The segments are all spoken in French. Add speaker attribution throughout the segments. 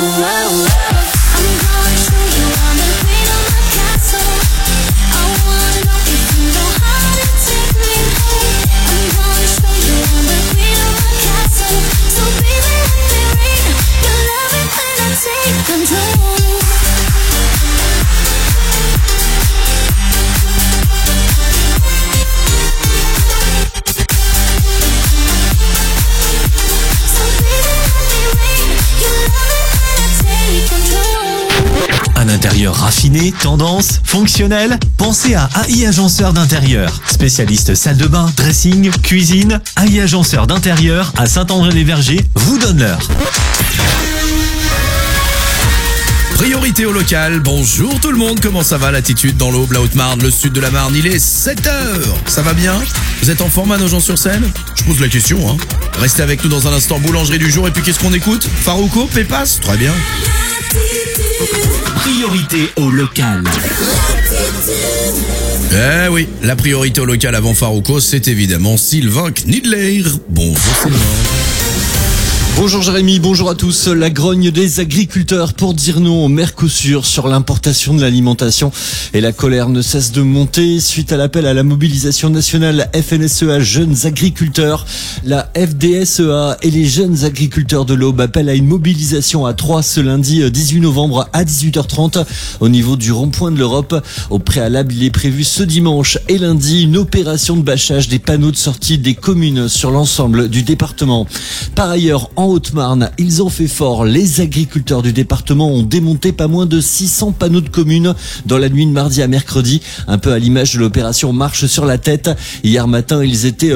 Speaker 1: Intérieur raffiné, tendance, fonctionnel. Pensez à AI Agenceur d'intérieur. Spécialiste salle de bain, dressing, cuisine. AI Agenceur d'intérieur à Saint-André-les-Vergers vous donne l'heure.
Speaker 2: Priorité au local, bonjour tout le monde, comment ça va l'attitude dans l'Aube, la Haute-Marne, le sud de la Marne, il est 7h, ça va bien? Vous êtes en forme à Nogent-sur-Seine? Je pose la question, hein. Restez avec nous dans un instant, boulangerie du jour, et puis qu'est-ce qu'on écoute? Farouko, Pépas? Très bien.
Speaker 1: Priorité au local.
Speaker 2: Eh oui, la priorité au local avant Farouko, c'est évidemment Sylvain Knidler. Bonjour Sylvain.
Speaker 3: Bonjour Jérémy, bonjour à tous. La grogne des agriculteurs pour dire non au Mercosur sur l'importation de l'alimentation et la colère ne cesse de monter suite à l'appel à la mobilisation nationale FNSEA Jeunes Agriculteurs. La FDSEA et les jeunes agriculteurs de l'Aube appellent à une mobilisation à 3 ce lundi 18 novembre à 18h30 au niveau du rond-point de l'Europe. Au préalable, il est prévu ce dimanche et lundi une opération de bâchage des panneaux de sortie des communes sur l'ensemble du département. Par ailleurs, en Haute-Marne, ils ont fait fort. Les agriculteurs du département ont démonté pas moins de 600 panneaux de communes dans la nuit de mardi à mercredi, un peu à l'image de l'opération Marche sur la tête. Hier matin, ils étaient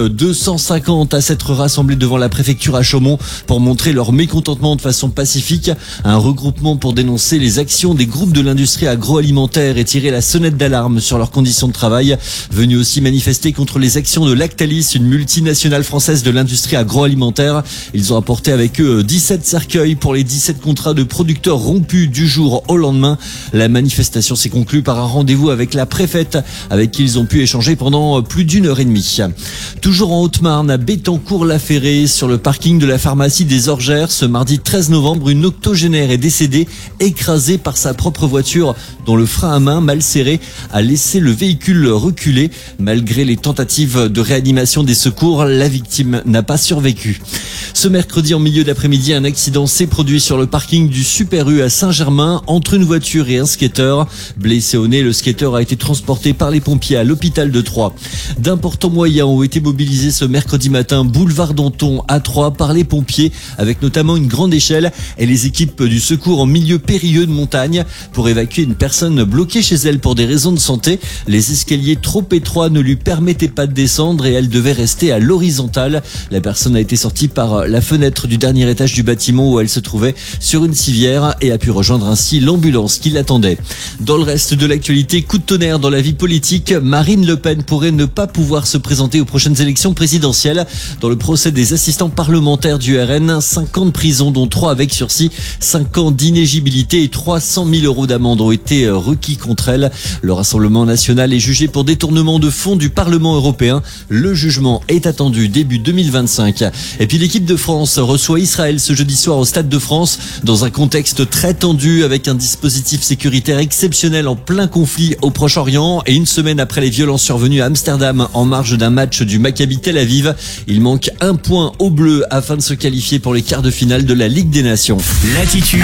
Speaker 3: 250 à s'être rassemblés devant la préfecture à Chaumont pour montrer leur mécontentement de façon pacifique. Un regroupement pour dénoncer les actions des groupes de l'industrie agroalimentaire et tirer la sonnette d'alarme sur leurs conditions de travail. Venu aussi manifester contre les actions de Lactalis, une multinationale française de l'industrie agroalimentaire. Ils ont apporté avec eux 17 cercueils pour les 17 contrats de producteurs rompus du jour au lendemain. La manifestation s'est conclue par un rendez-vous avec la préfète avec qui ils ont pu échanger pendant plus d'une heure et demie. Toujours en Haute-Marne, à Béthencourt-la-Ferrée, sur le parking de la pharmacie des Orgères, ce mardi 13 novembre, une octogénaire est décédée, écrasée par sa propre voiture dont le frein à main mal serré a laissé le véhicule reculer. Malgré les tentatives de réanimation des secours, la victime n'a pas survécu. Ce mercredi en milieu d'après-midi, un accident s'est produit sur le parking du Super U à Saint-Germain entre une voiture et un skateur. Blessé au nez, le skateur a été transporté par les pompiers à l'hôpital de Troyes. D'importants moyens ont été mobilisés ce mercredi matin, boulevard Danton à Troyes par les pompiers, avec notamment une grande échelle et les équipes du secours en milieu périlleux de montagne pour évacuer une personne bloquée chez elle pour des raisons de santé. Les escaliers trop étroits ne lui permettaient pas de descendre et elle devait rester à l'horizontale. La personne a été sortie par la fenêtre du dernier étage du bâtiment où elle se trouvait sur une civière et a pu rejoindre ainsi l'ambulance qui l'attendait. Dans le reste de l'actualité, coup de tonnerre dans la vie politique, Marine Le Pen pourrait ne pas pouvoir se présenter aux prochaines élections présidentielles. Dans le procès des assistants parlementaires du RN, 5 ans de prison dont 3 avec sursis, 5 ans d'inéligibilité et 300 000 euros d'amende ont été requis contre elle. Le Rassemblement national est jugé pour détournement de fonds du Parlement européen. Le jugement est attendu début 2025. Et puis l'équipe de France reçoit Israël ce jeudi soir au Stade de France dans un contexte très tendu avec un dispositif sécuritaire exceptionnel en plein conflit au Proche-Orient et une semaine après les violences survenues à Amsterdam en marge d'un match du Maccabi Tel Aviv. Il manque un point aux Bleus afin de se qualifier pour les quarts de finale de la Ligue des Nations.
Speaker 1: L'attitude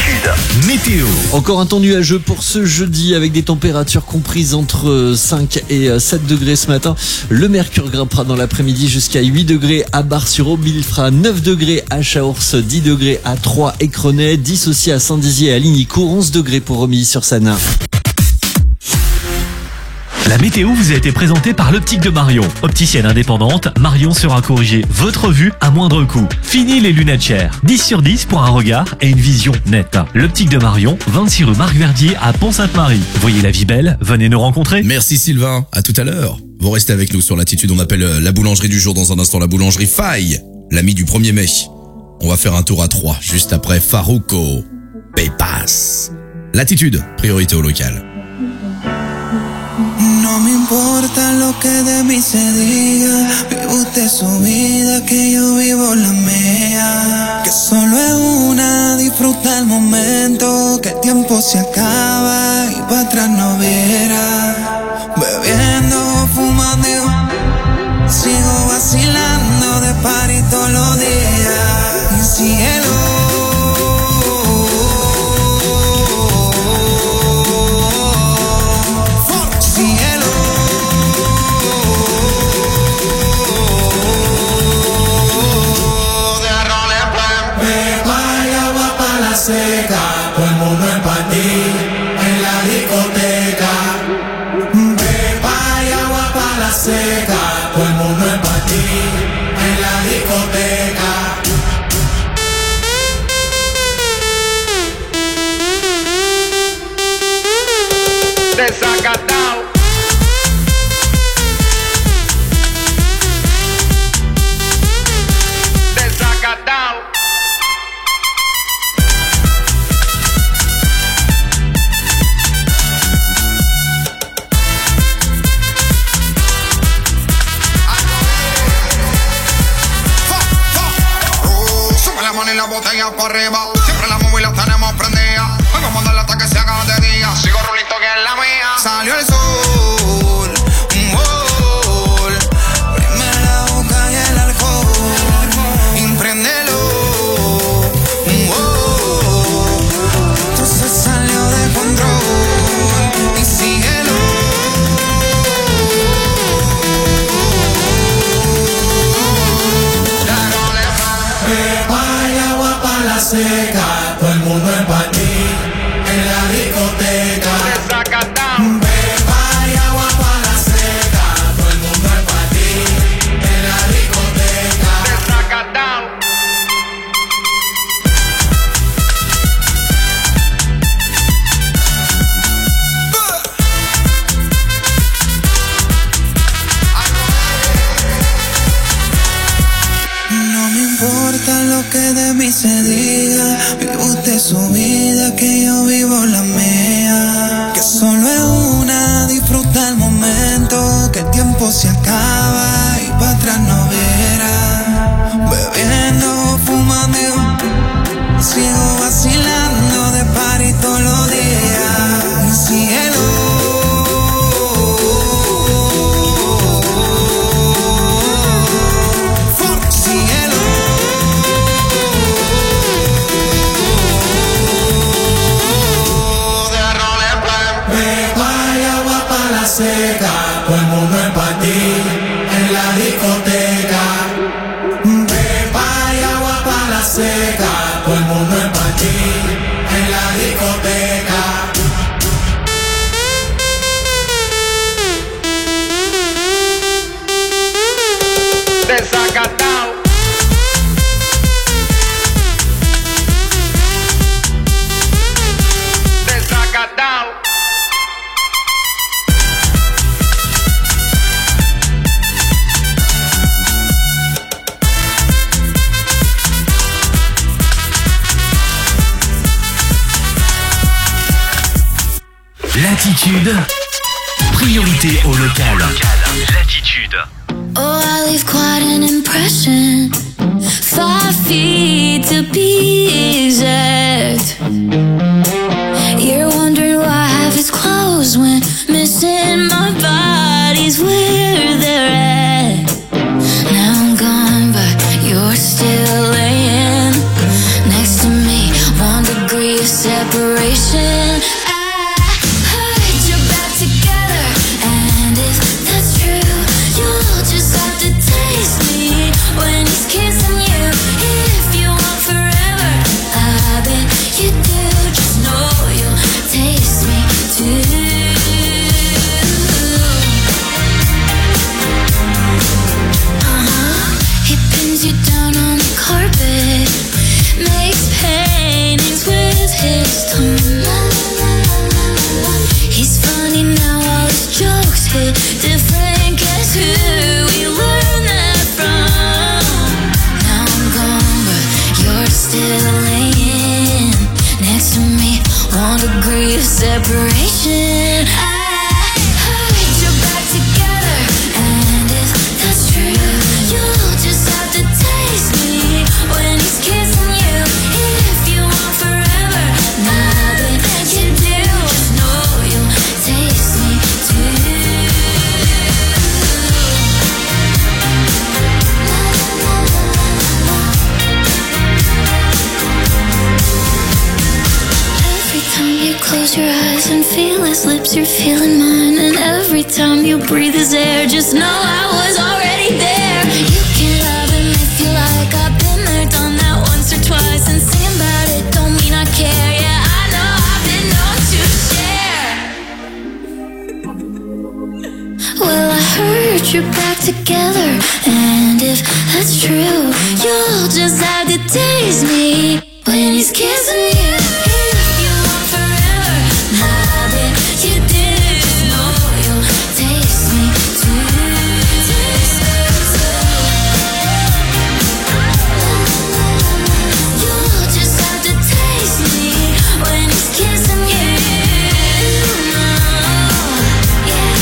Speaker 1: météo.
Speaker 3: Encore un temps nuageux pour ce jeudi avec des températures comprises entre 5 et 7 degrés ce matin. Le mercure grimpera dans l'après-midi jusqu'à 8 degrés à Bar-sur-Aube. Il fera 9 degrés à Chaours, 10 degrés à Troyes et Crenay, 10 aussi à Saint-Dizier et à Lignicourt, 11 degrés pour Romilly-sur-Seine.
Speaker 1: La météo vous a été présentée par l'Optique de Marion. Opticienne indépendante, Marion sera corriger votre vue à moindre coût. Fini les lunettes chères. 10 sur 10 pour un regard et une vision nette. L'Optique de Marion, 26 rue Marc Verdier à Pont-Sainte-Marie. Voyez la vie belle, venez nous rencontrer.
Speaker 2: Merci Sylvain, à tout à l'heure. Vous restez avec nous sur l'attitude, on appelle la boulangerie du jour dans un instant, la boulangerie Faille, l'ami du 1er mai. On va faire un tour à 3, juste après Farouko, Pépas. L'attitude, priorité au local.
Speaker 4: No me importa lo que de mí se diga, vive usted su vida, que yo vivo la mía, que solo es una, disfruta el momento.
Speaker 5: champán y la botella para arriba. Siempre la móvil la tenemos prendida. Vengo a mandarle hasta que se haga de día. Sigo rulito que es la mía. Salió el sol, un gol. Prime la boca y el alcohol. Impréndelo, un gol. Entonces salió de control. Y síguelo.
Speaker 6: Seca, todo el mundo en patín, en la discoteca. Beba y agua para la seca, todo el mundo en patín, en la discoteca.
Speaker 4: No me importa lo que de mí se diga, vive usted su vida, que yo vivo la mía. Que solo es una, disfruta el momento, que el tiempo se acaba y para atrás no verá. Bebiendo, fumando, sigo vacilando de party todos los días. Cielo.
Speaker 6: Seca, todo el mundo en patín, en la discoteca. Beba y agua para la seca, todo el mundo en patín, en la discoteca.
Speaker 5: Desacatao. Desacatao.
Speaker 1: Latitude, priorité au local. Latitude.
Speaker 7: Oh, I leave quite an impression. 5 feet to be exact. You're wondering why I have his clothes when missing my body's where they're at. Now I'm gone, but you're still laying next to me. 1 degree of separation. Separation. I heard you're back together, and if that's true, you'll just have to taste me when he's kissing you. If you want forever, nothing you do, just know you'll taste me too. Every time you close your eyes and feel his lips, you're feeling mine. And every time you breathe his air, just know I was already there. You can love him if you like, I've been there, done that once or twice. And singing about it don't mean I care. Yeah, I know I've been known to share. Well, I heard you're back together, and if that's true, you'll just have to taste me when he's kissing you.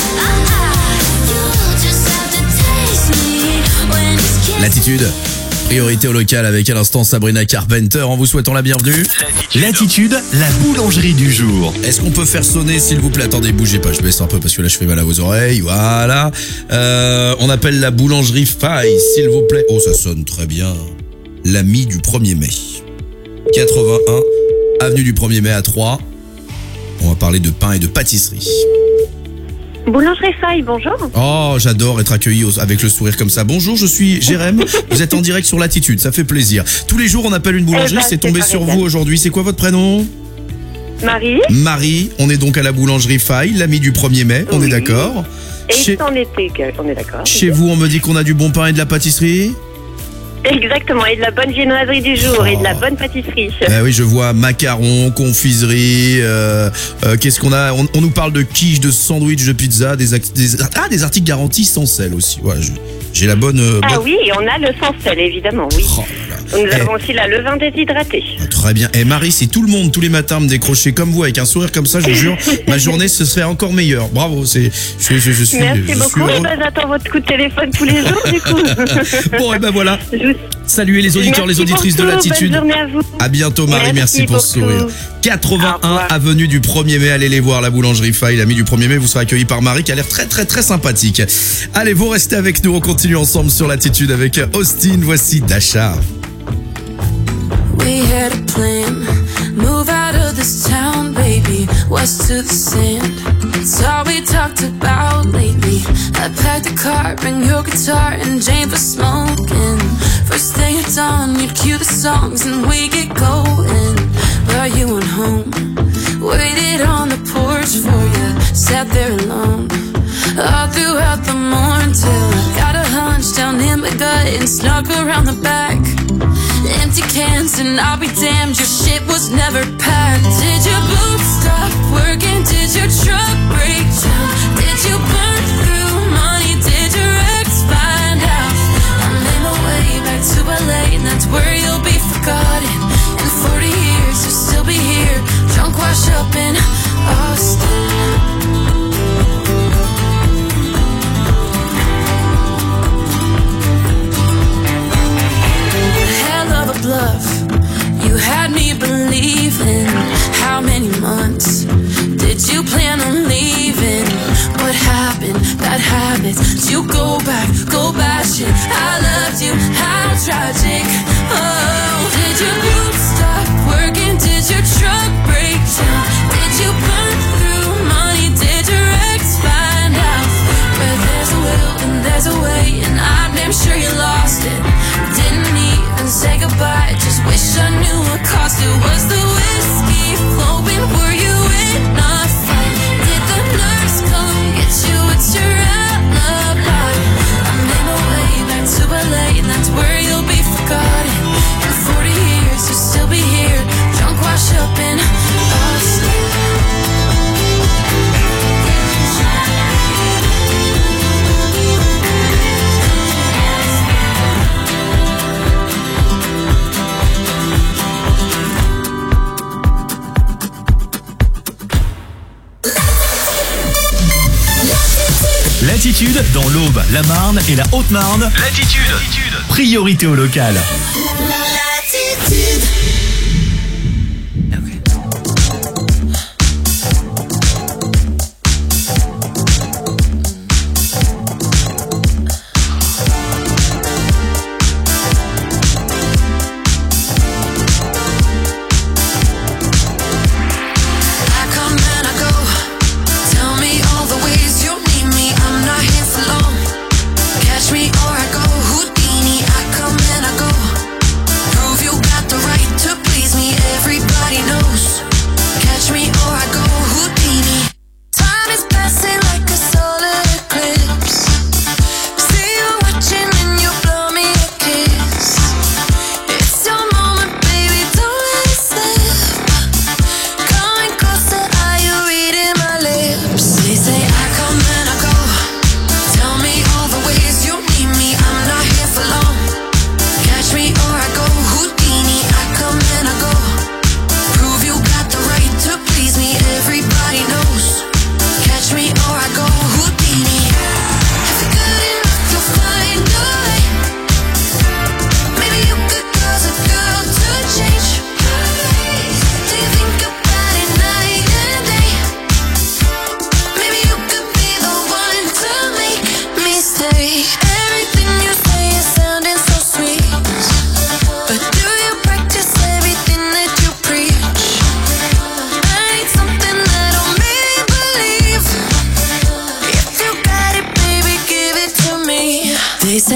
Speaker 2: Latitude, Priorité au local avec à l'instant Sabrina Carpenter en vous souhaitant la bienvenue.
Speaker 1: L'attitude, la boulangerie du jour.
Speaker 2: Est-ce qu'on peut faire sonner s'il vous plaît? Attendez, bougez pas, je baisse un peu parce que là je fais mal à vos oreilles, voilà. On appelle la boulangerie Faille, s'il vous plaît. Oh, ça sonne très bien. L'ami du 1er mai. 81, avenue du 1er mai à 3. On va parler de pain et de pâtisserie.
Speaker 8: Boulangerie Faille, bonjour.
Speaker 2: Oh, j'adore être accueilli avec le sourire comme ça. Bonjour, je suis Jérém. Vous êtes en direct sur Latitude, ça fait plaisir. Tous les jours, on appelle une boulangerie. C'est tombé sur vous aujourd'hui. C'est quoi votre prénom?
Speaker 8: Marie.
Speaker 2: Marie. On est donc à la boulangerie Faille, l'ami du 1er mai. On est d'accord?
Speaker 8: Et c'est en été, on est d'accord.
Speaker 2: Chez vous, on me dit qu'on a du bon pain et de la pâtisserie?
Speaker 8: Exactement, et de la bonne viennoiserie du jour et de la bonne pâtisserie.
Speaker 2: Oui, je vois macarons, confiserie, qu'est-ce qu'on a? On nous parle de quiche, de sandwich, de pizza, des articles garantis sans sel aussi. Ouais, j'ai la bonne...
Speaker 8: Oui, et on a le sans sel, évidemment, oui.
Speaker 2: Oh,
Speaker 8: nous avons aussi la levain déshydraté.
Speaker 2: Très bien. Et Marie, si tout le monde, tous les matins, me décrochait comme vous, avec un sourire comme ça, je vous jure, ma journée se serait encore meilleure. Bravo, je suis
Speaker 8: Merci beaucoup, et j'attends votre coup de téléphone tous les jours, du coup.
Speaker 2: Bon, et ben voilà. Saluez les auditeurs, les auditrices de Latitude.
Speaker 8: Bonne journée à vous.
Speaker 2: À bientôt Marie, merci pour ce sourire. 81 avenue du 1er mai, allez les voir, la boulangerie Faille, l'ami du 1er mai, vous serez accueillis par Marie qui a l'air très très très sympathique. Allez, vous restez avec nous, on continue ensemble sur Latitude avec Austin, voici Dasha.
Speaker 9: We had a plan, move out of this town, baby, west to the sand. It's all we talked about lately. I packed a car, bring your guitar, and Jane for smoking. First thing at dawn, you'd cue the songs and we get going. But you went home, waited on the porch for you, sat there alone. All throughout the morning till I got a hunch down in my gut and snuck around the back. Empty cans and I'll be damned, your shit was never packed. Did your boots stop working? Did your truck break down? Did you burn through money? Did your ex find out? I made my way back to LA and that's where you'll be forgotten. In 40 years you'll still be here, drunk wash up in Austin. Love, you had me believing. How many months did you plan on leaving? What happened? Bad habits. Did you go back shit? I loved you, how tragic. Oh, did your boots stop working? Did your truck break down? Did you burn through money? Did your ex find out? Where there's a will and there's a way, and I'm damn sure you lost it. Didn't even say goodbye, just wish I knew what cost it. Was the whiskey flowing? Were you in a fight? Did the nurse come get you? It's your alibi. I made my way back to LA and that's where you'll be forgotten. In 40 years you'll still be here, drunk wash up in Austin.
Speaker 1: Latitude dans l'Aube, la Marne et la Haute-Marne. Latitude. Priorité au local.
Speaker 6: Latitude.
Speaker 9: Catch me or I go Houdini, I come and I go.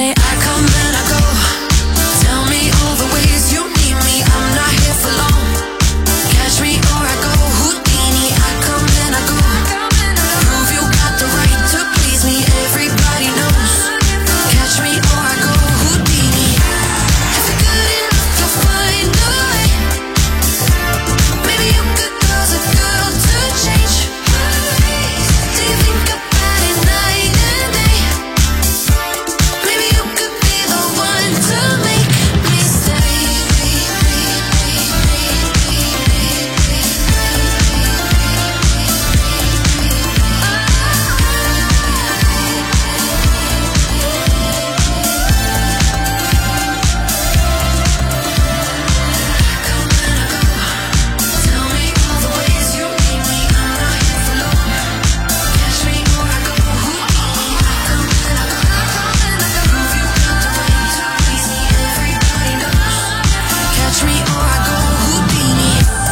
Speaker 9: day. I come and I go. Tell me all the ways you need me. I'm not here for long. Catch me or I go Houdini. I come and I go. Prove you got the right to please me. Everybody knows. Catch me or I go Houdini. If you're good enough, you'll find a way. Maybe you could cause a girl to change. Do you think about it night and day? Maybe you could be the one to make me stay. Tell me all the ways you need me. I'm not here for long. Catch me or I go Houdini. I come and I go. Prove you got the right to please me. Everybody knows. Catch me or I go Houdini.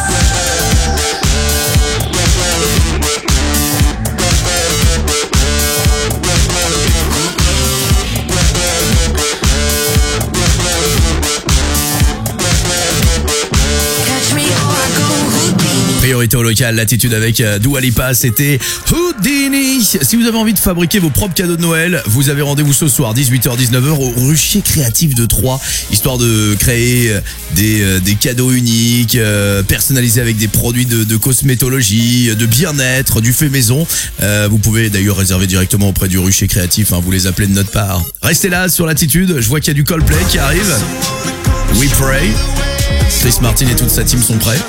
Speaker 9: Catch me or I go Houdini.
Speaker 2: Priorité au local, l'attitude avec Dua Lipa, c'était Houdini. Si vous avez envie de fabriquer vos propres cadeaux de Noël, vous avez rendez-vous ce soir 18h-19h au Rucher Créatif de Troyes, histoire de créer des cadeaux uniques, personnalisés avec des produits de cosmétologie, de bien-être, du fait maison. Vous pouvez d'ailleurs réserver directement auprès du Rucher Créatif, hein, vous les appelez de notre part. Restez là sur l'attitude, je vois qu'il y a du Coldplay qui arrive. We Pray. Chris Martin et toute sa team sont prêts.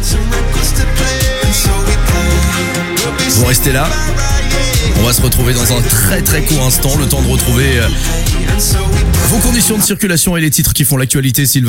Speaker 2: Vous restez là. On va se retrouver dans un très très court instant, le temps de retrouver vos conditions de circulation et les titres qui font l'actualité, Sylvain.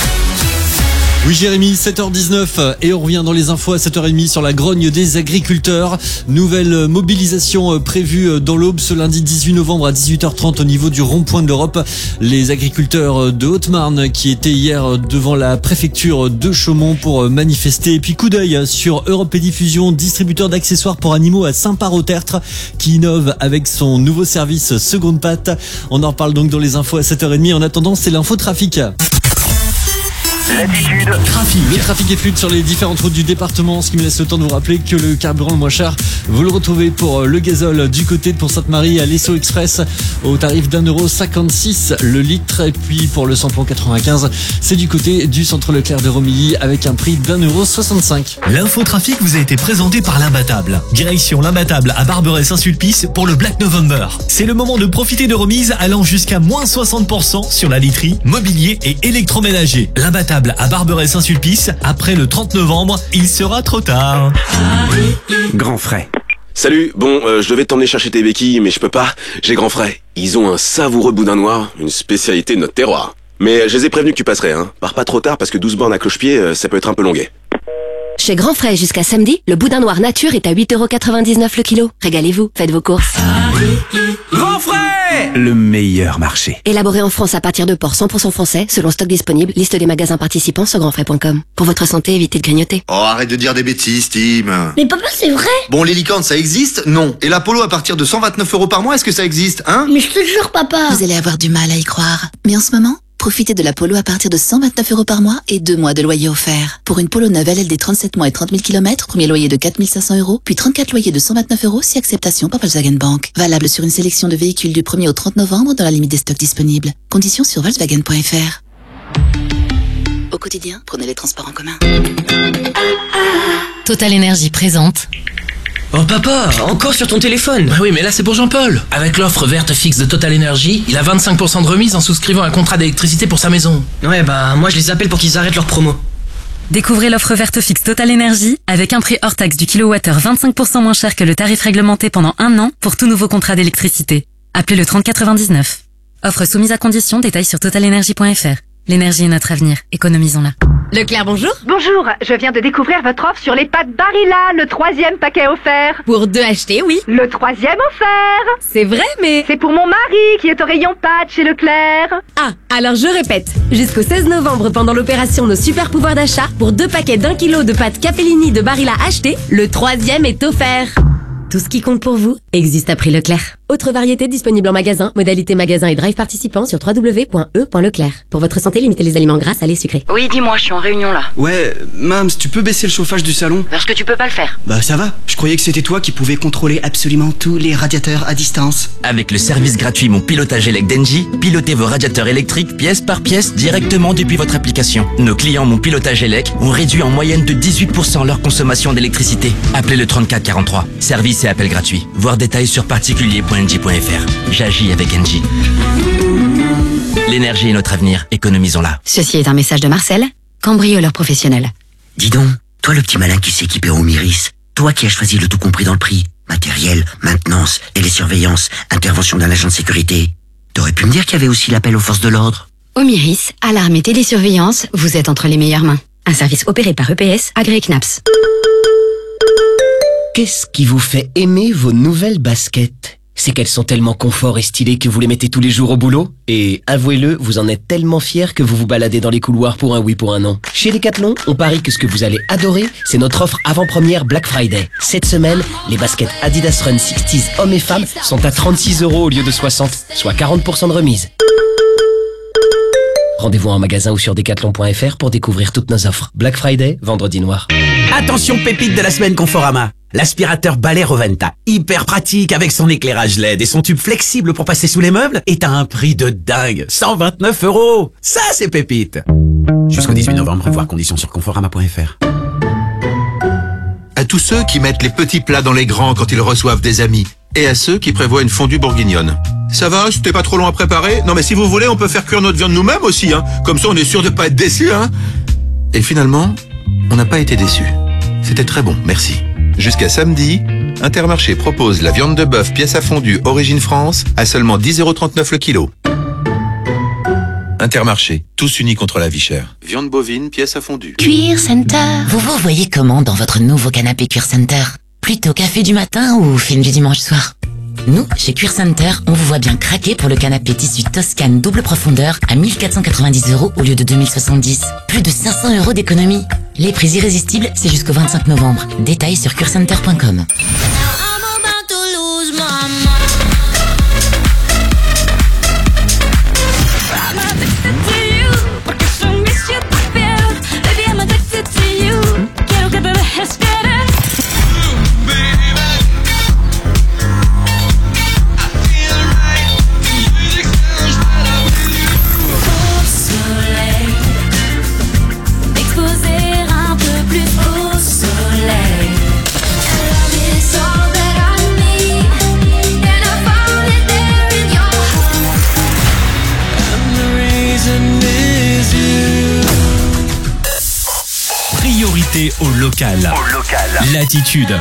Speaker 3: Oui Jérémy, 7h19 et on revient dans les infos à 7h30 sur la grogne des agriculteurs. Nouvelle mobilisation prévue dans l'Aube ce lundi 18 novembre à 18h30 au niveau du rond-point de l'Europe. Les agriculteurs de Haute-Marne qui étaient hier devant la préfecture de Chaumont pour manifester. Et puis coup d'œil sur Europe et Diffusion, distributeur d'accessoires pour animaux à Saint-Par-au-Tertre qui innove avec son nouveau service Seconde Patte. On en reparle donc dans les infos à 7h30. En attendant, c'est l'info trafic.
Speaker 1: L'attitude.
Speaker 3: Le trafic est fluide sur les différentes routes du département, ce qui me laisse le temps de vous rappeler que le carburant le moins cher, vous le retrouvez pour le gazole du côté de Pont-Sainte-Marie à l'Esso Express au tarif d'1,56€ le litre. Et puis pour le samplon 95, c'est du côté du centre Leclerc de Romilly avec un prix d'1,65€.
Speaker 1: L'infotrafic vous a été présenté par l'Imbattable. Direction l'Imbattable à Barberet-Saint-Sulpice pour le Black November. C'est le moment de profiter de remises allant jusqu'à moins 60% sur la literie, mobilier et électroménager. L'Imbattable à Barberet-Saint-Sulpice, après le 30 novembre, il sera trop tard.
Speaker 10: Grand frais.
Speaker 11: Salut, bon, je devais t'emmener chercher tes béquilles, mais je peux pas, j'ai grand frais. Ils ont un savoureux boudin noir, une spécialité de notre terroir. Mais je les ai prévenus que tu passerais, hein. Pars pas trop tard parce que 12 bornes à cloche-pied, ça peut être un peu longuet.
Speaker 12: Chez Grand Frais jusqu'à samedi, le boudin noir nature est à 8,99€ le kilo. Régalez-vous, faites vos courses.
Speaker 10: Grand frais, le meilleur marché.
Speaker 12: Élaboré en France à partir de porcs 100% français, selon stock disponible, liste des magasins participants sur grandfrais.com. Pour votre santé, évitez de grignoter.
Speaker 13: Oh, arrête de dire des bêtises, Tim.
Speaker 14: Mais papa, c'est vrai.
Speaker 13: Bon, les licornes, ça existe? Non. Et l'Apollo à partir de 129€ par mois, est-ce que ça existe, hein?
Speaker 14: Mais je te jure, papa.
Speaker 15: Vous allez avoir du mal à y croire. Mais en ce moment, profitez de la Polo à partir de 129€ par mois et 2 mois de loyer offert. Pour une Polo neuve LLD 37 mois et 30 000 km, premier loyer de 4 500€, puis 34 loyers de 129€ si acceptation par Volkswagen Bank. Valable sur une sélection de véhicules du 1er au 30 novembre dans la limite des stocks disponibles. Conditions sur Volkswagen.fr. Au quotidien, prenez les transports en commun.
Speaker 16: Total Énergie présente.
Speaker 17: Oh papa, encore sur ton téléphone?
Speaker 18: Oui, mais là c'est pour Jean-Paul. Avec l'offre verte fixe de Total Energy, il a 25% de remise en souscrivant un contrat d'électricité pour sa maison.
Speaker 17: Ouais, bah moi je les appelle pour qu'ils arrêtent leur promo.
Speaker 16: Découvrez l'offre verte fixe Total Energy avec un prix hors taxe du kilowattheure 25% moins cher que le tarif réglementé pendant 1 an pour tout nouveau contrat d'électricité. Appelez le 3099. Offre soumise à condition, détails sur totalenergy.fr. L'énergie est notre avenir, économisons-la.
Speaker 19: Leclerc, bonjour.
Speaker 20: Bonjour, je viens de découvrir votre offre sur les pâtes Barilla, le 3e paquet offert.
Speaker 19: Pour 2 achetés, oui.
Speaker 20: Le 3e offert.
Speaker 19: C'est vrai, mais...
Speaker 20: C'est pour mon mari qui est au rayon pâtes chez Leclerc.
Speaker 19: Ah, alors je répète. Jusqu'au 16 novembre, pendant l'opération Nos Super Pouvoirs d'achat, pour 2 paquets d'1 kilo de pâtes Capellini de Barilla achetés, le 3e est offert. Tout ce qui compte pour vous existe à prix Leclerc. Autre variété disponible en magasin, modalité magasin et drive participant sur www.e.leclerc. Pour votre santé, limitez les aliments gras, salés, sucrés.
Speaker 14: Oui, dis-moi, je suis en réunion là.
Speaker 21: Ouais, Mams, tu peux baisser le chauffage du salon?
Speaker 14: Parce que tu peux pas le faire.
Speaker 21: Bah ça va, je croyais que c'était toi qui pouvais contrôler absolument tous les radiateurs à distance.
Speaker 22: Avec le service gratuit Mon Pilotage Elec d'Engie, pilotez vos radiateurs électriques pièce par pièce directement depuis votre application. Nos clients Mon Pilotage Elec ont réduit en moyenne de 18% leur consommation d'électricité. Appelez le 3443. Service et appel gratuit. Voir détails sur particulier.engie.fr. J'agis avec Engie. L'énergie est notre avenir, économisons-la.
Speaker 23: Ceci est un message de Marcel, cambrioleur professionnel.
Speaker 24: Dis donc, toi le petit malin qui s'est équipé au Myris, toi qui as choisi le tout compris dans le prix, matériel, maintenance, télésurveillance, intervention d'un agent de sécurité, t'aurais pu me dire qu'il y avait aussi l'appel aux forces de l'ordre.
Speaker 23: Omiris, alarme et télésurveillance, vous êtes entre les meilleures mains. Un service opéré par EPS, agréé CNAPS.
Speaker 25: Qu'est-ce qui vous fait aimer vos nouvelles baskets? C'est qu'elles sont tellement confort et stylées que vous les mettez tous les jours au boulot? Et avouez-le, vous en êtes tellement fiers que vous vous baladez dans les couloirs pour un oui pour un non. Chez Decathlon, on parie que ce que vous allez adorer, c'est notre offre avant-première Black Friday. Cette semaine, les baskets Adidas Run 60s hommes et femmes sont à 36 € au lieu de 60, soit 40% de remise. Rendez-vous en magasin ou sur decathlon.fr pour découvrir toutes nos offres. Black Friday, vendredi noir.
Speaker 10: Attention pépite de la semaine Conforama. L'aspirateur balai Roventa, hyper pratique avec son éclairage LED et son tube flexible pour passer sous les meubles, est à un prix de dingue, 129 €. Ça c'est pépite. Jusqu'au 18 novembre, voir conditions sur conforama.fr.
Speaker 26: À tous ceux qui mettent les petits plats dans les grands quand ils reçoivent des amis, et à ceux qui prévoient une fondue bourguignonne. Ça va, c'était pas trop long à préparer? Non mais si vous voulez, on peut faire cuire notre viande nous-mêmes aussi, hein. Comme ça on est sûr de pas être déçus, hein. Et finalement, on n'a pas été déçus. C'était très bon, merci. Jusqu'à samedi, Intermarché propose la viande de bœuf pièce à fondue Origine France à seulement 10,39 € le kilo. Intermarché, tous unis contre la vie chère. Viande bovine pièce à fondue.
Speaker 27: Cuir Center. Vous vous voyez comment dans votre nouveau canapé Cuir Center? Plutôt café du matin ou film du dimanche soir? Nous, chez Cuir Center, on vous voit bien craquer pour le canapé tissu Toscane double profondeur à 1490 € au lieu de 2070. Plus de 500 € d'économie. Les prix irrésistibles, c'est jusqu'au 25 novembre. Détails sur cuircenter.com.
Speaker 1: Priorité au local. Latitude.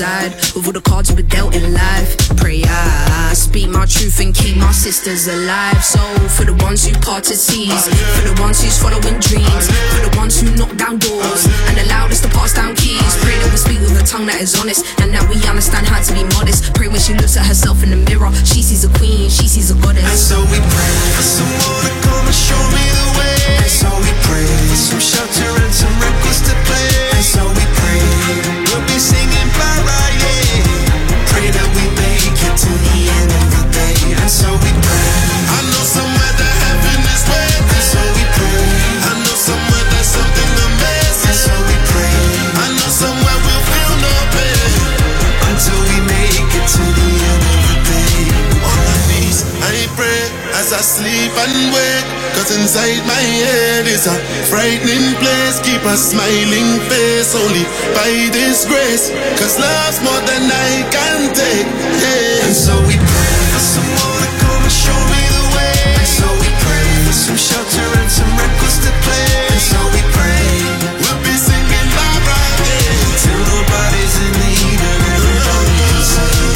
Speaker 2: side with all the cards we were dealt in life. Pray I speak my truth and keep my sisters alive. So for the ones who parted seas, for the ones who's following dreams, for the ones who knock down doors and allowed us to pass down keys. Pray that we speak with a tongue that is honest and that we understand how to be modest. Pray when she looks at herself in the mirror, she sees a queen, she sees a goddess.
Speaker 4: And so we pray for someone to come and show me the way. And so we pray for some shelter and some records to play. And so we pray we'll be singing Mariah. Pray that we make it to the end of the day. And so we pray. I know somewhere that heaven is waiting. And so we pray. I know somewhere there's something amazing. And so we pray. I know somewhere we'll feel no pain until we make it to the end of the day. On my knees, I pray as I sleep and wake. Cause inside my head is a frightening place. Keep a smiling face only by this grace. Cause love's more than I can take, yeah. And so we pray for someone to come and show me the way. And so we pray for some shelter and some records to play. And so we pray we'll be singing Mariah till nobody's in need and everybody can sing.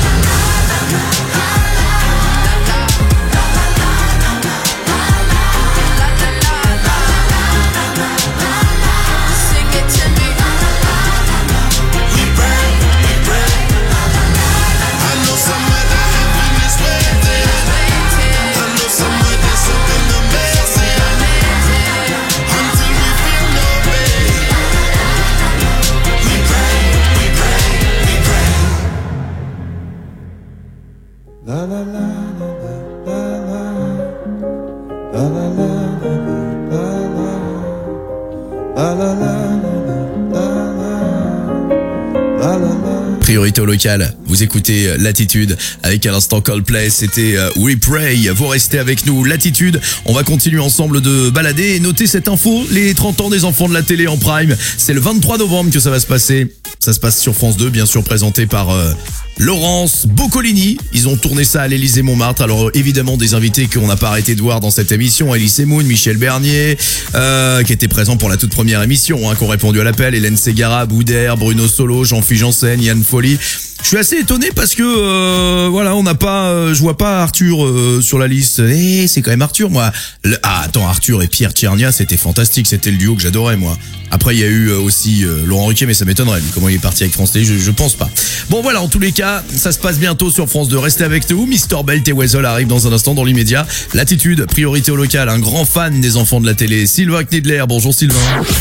Speaker 5: Priorité au local, vous écoutez Latitude avec à l'instant Coldplay, c'était We Pray, vous restez avec nous. Latitude, on va continuer ensemble de balader et noter cette info, les 30 ans des enfants de la télé en prime, c'est le 23 novembre que ça va se passer. Ça se passe sur France 2, bien sûr présenté par Laurence Boccolini. Ils ont tourné ça à l'Élysée-Montmartre. Alors évidemment des invités qu'on n'a pas arrêté de voir dans cette émission. Elie Semoun, Michel Bernier, qui était présent pour la toute première émission, qui ont répondu à l'appel. Hélène Ségara, Boudère, Bruno Solo, Jean-Philippe Janssen, Yann Folly. Je suis assez étonné parce que voilà, on n'a pas, je vois pas Arthur sur la liste. C'est quand même Arthur, moi. Attends, Arthur et Pierre Tchernia, c'était fantastique, c'était le duo que j'adorais, moi. Après, il y a eu aussi Laurent Ruquier, mais ça m'étonnerait. Comment il est parti avec France Télé, je pense pas. Bon, voilà, en tous les cas, ça se passe bientôt sur France 2. Restez avec nous. Mister Belt et Weasel arrivent dans un instant, dans l'immédiat. Latitude, priorité au local. Un grand fan des enfants de la télé, Sylvain Knidler. Bonjour Sylvain.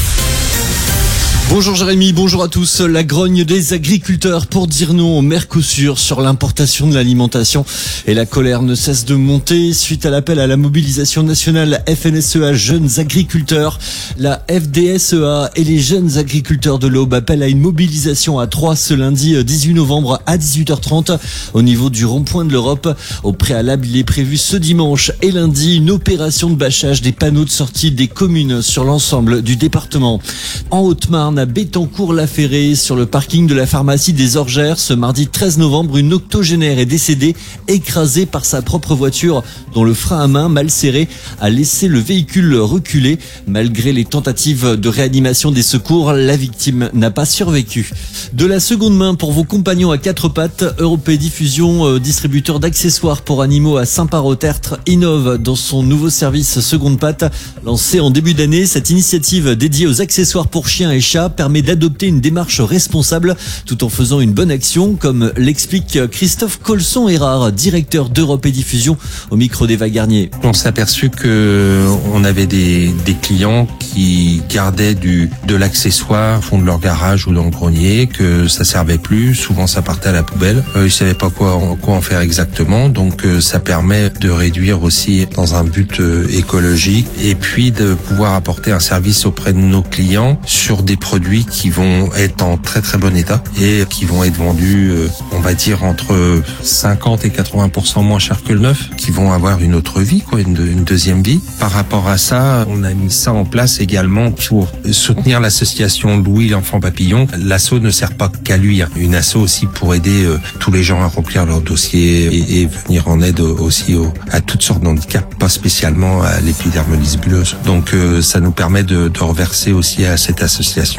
Speaker 3: Bonjour Jérémy, bonjour à tous. La grogne des agriculteurs pour dire non au Mercosur sur l'importation de l'alimentation et la colère ne cesse de monter suite à l'appel à la mobilisation nationale FNSEA Jeunes Agriculteurs. La FDSEA et les jeunes agriculteurs de l'Aube appellent à une mobilisation à 3 ce lundi 18 novembre à 18h30 au niveau du rond-point de l'Europe. Au préalable, il est prévu ce dimanche et lundi une opération de bâchage des panneaux de sortie des communes sur l'ensemble du département. En Haute-Marne, à Béthencourt-la-Ferrée, sur le parking de la pharmacie des Orgères, ce mardi 13 novembre, une octogénaire est décédée, écrasée par sa propre voiture, dont le frein à main mal serré a laissé le véhicule reculer. Malgré les tentatives de réanimation des secours, la victime n'a pas survécu. De la seconde main pour vos compagnons à quatre pattes, Europé Diffusion, distributeur d'accessoires pour animaux à Saint-Parot-Tertre, innove dans son nouveau service seconde patte. Lancé en début d'année, cette initiative dédiée aux accessoires pour chiens et chats permet d'adopter une démarche responsable tout en faisant une bonne action, comme l'explique Christophe Colson-Hérard, directeur d'Europe et Diffusion, au micro d'Eva Garnier.
Speaker 6: On s'est aperçu que on avait des clients qui gardaient de l'accessoire au fond de leur garage ou dans le grenier, que ça servait plus, souvent ça partait à la poubelle. Ils savaient pas quoi en faire exactement, donc ça permet de réduire aussi dans un but écologique et puis de pouvoir apporter un service auprès de nos clients sur des produits qui vont être en très très bon état et qui vont être vendus, on va dire, entre 50 et 80% moins cher que le neuf, qui vont avoir une autre vie, quoi, une deuxième vie. Par rapport à ça, on a mis ça en place également pour soutenir l'association Louis l'Enfant Papillon. L'asso ne sert pas qu'à lui, hein. Une asso aussi pour aider tous les gens à remplir leur dossier et venir en aide aussi à toutes sortes d'handicaps, pas spécialement à l'épidermolyse bulleuse. Donc ça nous permet de reverser aussi à cette association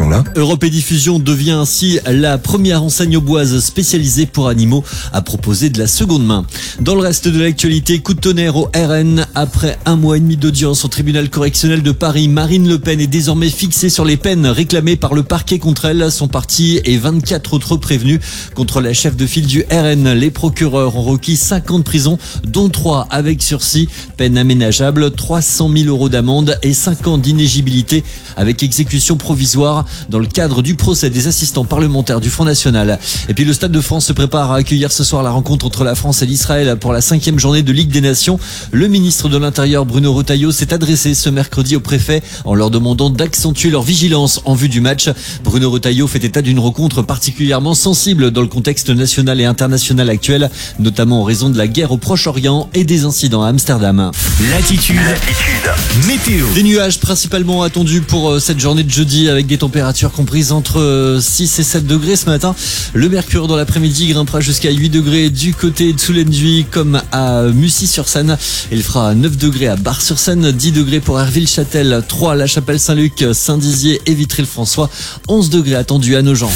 Speaker 6: situation-là.
Speaker 3: Europe Diffusion devient ainsi la première enseigne auboise spécialisée pour animaux à proposer de la seconde main. Dans le reste de l'actualité, coup de tonnerre au RN. Après 1 mois et demi d'audience au tribunal correctionnel de Paris, Marine Le Pen est désormais fixée sur les peines réclamées par le parquet contre elle, son parti et 24 autres prévenus contre la chef de file du RN. Les procureurs ont requis 5 ans de prison, dont 3 avec sursis, peine aménageable, 300 000 euros d'amende et 5 ans d'inéligibilité avec exécution provisoire dans le cadre du procès des assistants parlementaires du Front National. Et puis le Stade de France se prépare à accueillir ce soir la rencontre entre la France et l'Israël pour la 5e journée de Ligue des Nations. Le ministre de l'Intérieur Bruno Retailleau s'est adressé ce mercredi aux préfets en leur demandant d'accentuer leur vigilance en vue du match. Bruno Retailleau fait état d'une rencontre particulièrement sensible dans le contexte national et international actuel, notamment en raison de la guerre au Proche-Orient et des incidents à Amsterdam.
Speaker 1: L'attitude météo.
Speaker 3: Des nuages principalement attendus pour cette journée de jeudi avec des températures comprises entre 6 et 7 degrés ce matin. Le mercure dans l'après-midi grimpera jusqu'à 8 degrés du côté de Soulenduy comme à Mussy-sur-Seine. Il fera 9 degrés à Bar-sur-Seine, 10 degrés pour Herville-Châtel, 3 à La Chapelle-Saint-Luc, Saint-Dizier et Vitry-le-François, 11 degrés attendus à Nogent.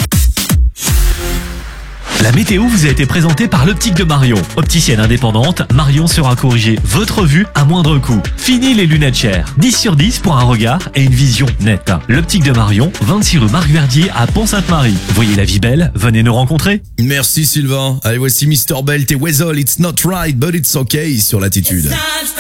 Speaker 1: La météo vous a été présentée par l'Optique de Marion. Opticienne indépendante, Marion sera corriger votre vue à moindre coût. Fini les lunettes chères. 10 sur 10 pour un regard et une vision nette. L'Optique de Marion, 26 rue Marc Verdier à Pont-Sainte-Marie. Voyez la vie belle, venez nous rencontrer.
Speaker 5: Merci Sylvain. Allez, voici Mr. Belt et Weasel, It's Not Right But It's Okay sur l'attitude.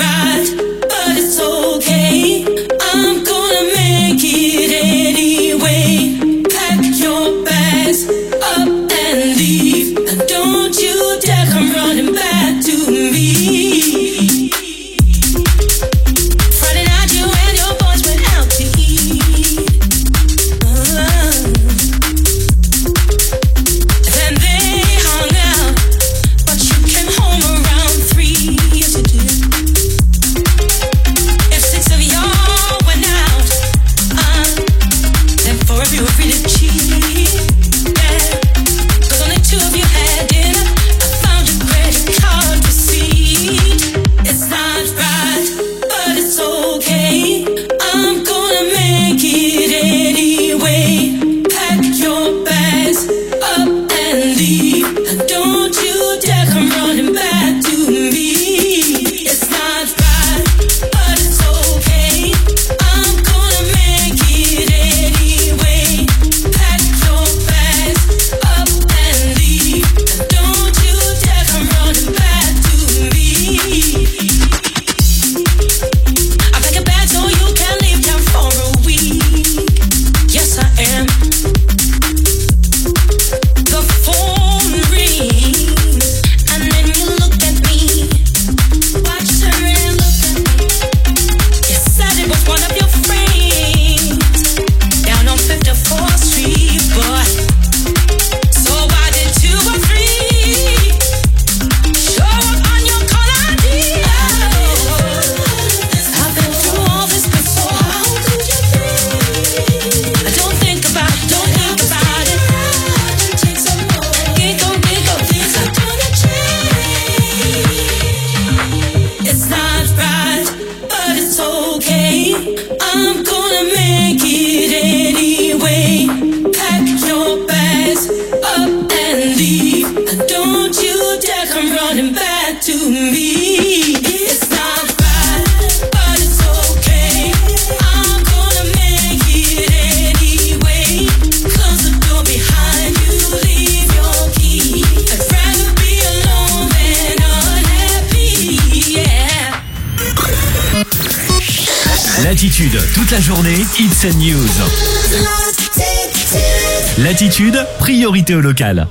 Speaker 1: L'attitude, toute la journée, It's a News. L'attitude, priorité au local.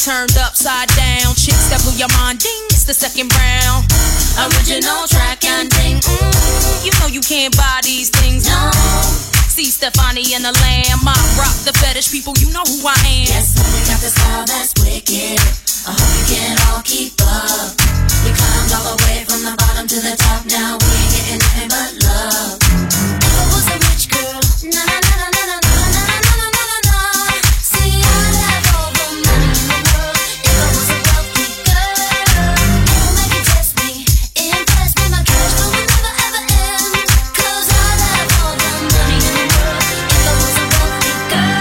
Speaker 2: turned upside down. Chicks that blew your mind, ding, it's the second round. Original track and ding, you know you can't buy these things, no. See Stefani and the Lamb, I rock the fetish people, you know who I am.
Speaker 7: Yes, we got the style that's wicked. I hope you can all keep up. We climbed all the way from the bottom to the top. Now we ain't getting nothing but love. If I was a rich girl, na na na na na na na na na na na. See, I'd have all the money in the world. If I was a wealthy girl, never make you test me, impress me. My cash flow will never ever end. 'Cause I'd have all the money in the world. If I was a wealthy girl.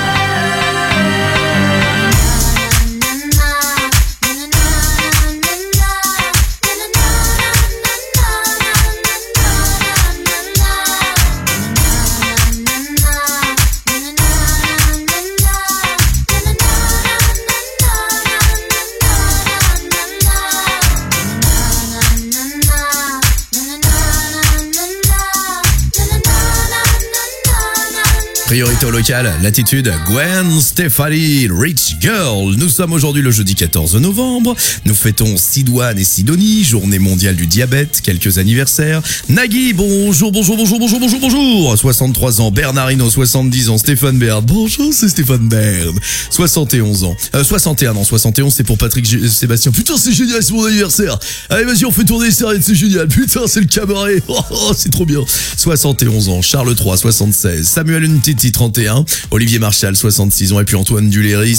Speaker 5: Priorité au local, l'attitude Gwen Stefani, Rich Girl. Nous sommes aujourd'hui le jeudi 14 novembre. Nous fêtons Sidoine et Sidonie, journée mondiale du diabète, quelques anniversaires. Nagui, bonjour. 63 ans. Bernardino, 70 ans. Stéphane Bern, bonjour, c'est Stéphane Bern. 71 ans. 61 ans, 71, c'est pour Patrick Sébastien. Putain, c'est génial, c'est mon anniversaire. Allez, vas-y, on fait tourner les serviettes, c'est génial. Putain, c'est le cabaret. Oh, c'est trop bien. 71 ans. Charles III, 76. Samuel Untiti, 31. Olivier Marchal, 66 ans. Et puis Antoine Duléry,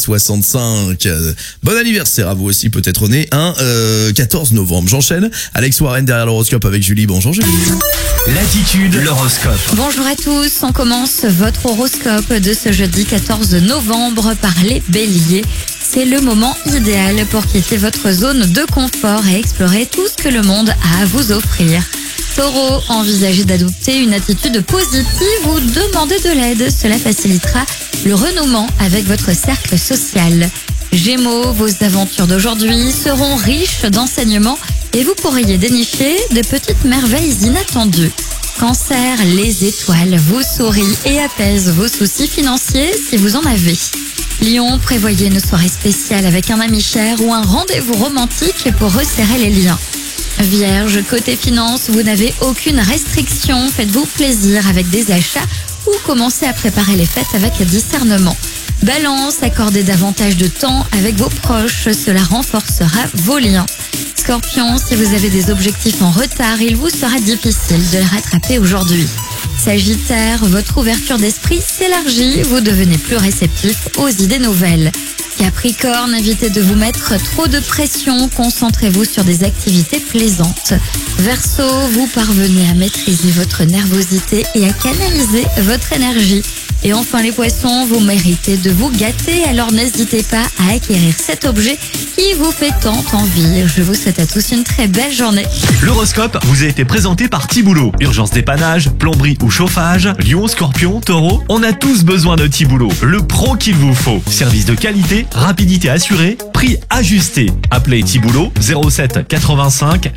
Speaker 5: 65. Bon anniversaire à vous aussi, peut-être né un 14 novembre. J'enchaîne. Alex Warren derrière l'horoscope avec Julie. Bonjour Julie.
Speaker 1: L'attitude, l'horoscope.
Speaker 8: Bonjour à tous, on commence votre horoscope de ce jeudi 14 novembre par les béliers. C'est le moment idéal pour quitter votre zone de confort et explorer tout ce que le monde a à vous offrir. Taureau, envisagez d'adopter une attitude positive ou demandez de l'aide. Cela facilitera le renouement avec votre cercle social. Gémeaux, vos aventures d'aujourd'hui seront riches d'enseignements et vous pourriez dénicher de petites merveilles inattendues. Cancer, les étoiles vous sourient et apaisent vos soucis financiers si vous en avez. Lion, prévoyez une soirée spéciale avec un ami cher ou un rendez-vous romantique pour resserrer les liens. Vierge, côté finance, vous n'avez aucune restriction, faites-vous plaisir avec des achats ou commencez à préparer les fêtes avec discernement. Balance, accordez davantage de temps avec vos proches, cela renforcera vos liens. Scorpion, si vous avez des objectifs en retard, il vous sera difficile de les rattraper aujourd'hui. Sagittaire, votre ouverture d'esprit s'élargit, vous devenez plus réceptif aux idées nouvelles. Capricorne, évitez de vous mettre trop de pression, concentrez-vous sur des activités plaisantes. Verseau, vous parvenez à maîtriser votre nervosité et à canaliser votre énergie. Et enfin les poissons, vous méritez de vous gâter, alors n'hésitez pas à acquérir cet objet qui vous fait tant envie. Je vous souhaite à tous une très belle journée.
Speaker 1: L'horoscope vous a été présenté par Tiboulot. Urgence dépannage, plomberie ou chauffage, Lion, Scorpion, Taureau, on a tous besoin de Tiboulot, le pro qu'il vous faut. Service de qualité, rapidité assurée, prix ajusté. Appelez Tiboulot 07 85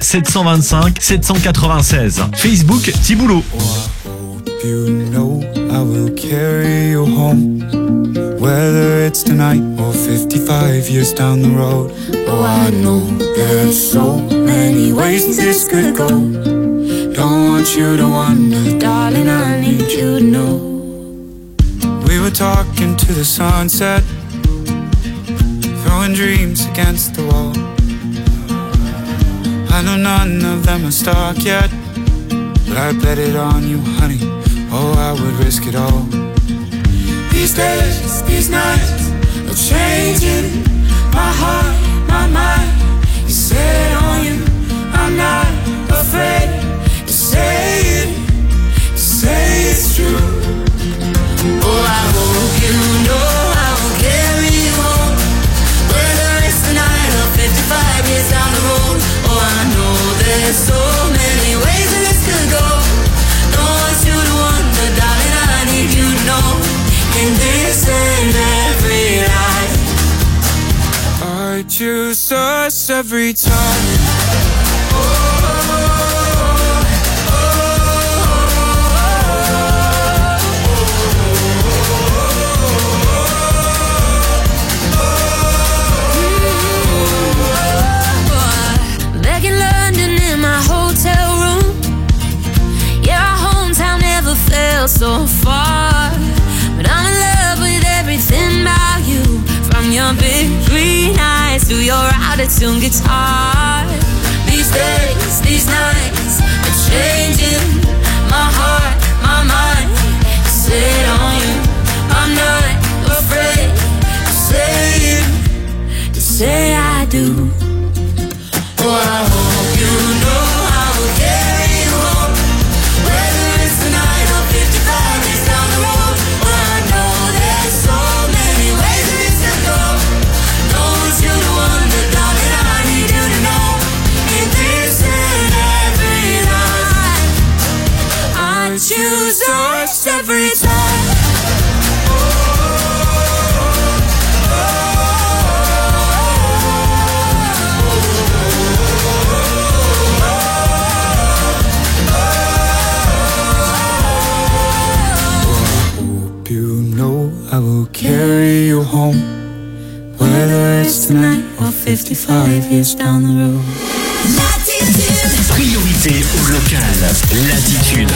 Speaker 1: 725 796. Facebook Tiboulot.
Speaker 9: You know I will carry you home, whether it's tonight or 55 years down the road. Oh, I know there's so many ways this could go. Don't want you to wonder, darling, I need you to know. We were talking to the sunset, throwing dreams against the wall. I know none of them are stuck yet, but I bet it on you, honey. Oh, I would risk it all. These days, these nights are changing my heart, my mind is set on you. I'm not afraid to say it's true. Oh, I hope you know I will carry you home, whether it's tonight or 55 years down the road. Oh, I know there's so many ways that this could go. In this and every life, I choose us every time.
Speaker 7: your out-of-tune guitar. These days, these nights are changing my heart, my mind. Set on you, I'm not afraid to say it, to say I do. Oh, I hope you know I will carry you home, whether it's tonight or 55 years down the road. Oh, I know there's so many ways that it could go. Don't you wonder, darling, I need you to know, in this and every life, I choose us every time.
Speaker 9: I will carry you home, whether it's tonight or 55 years down the road.
Speaker 1: Priorité au local. Latitude.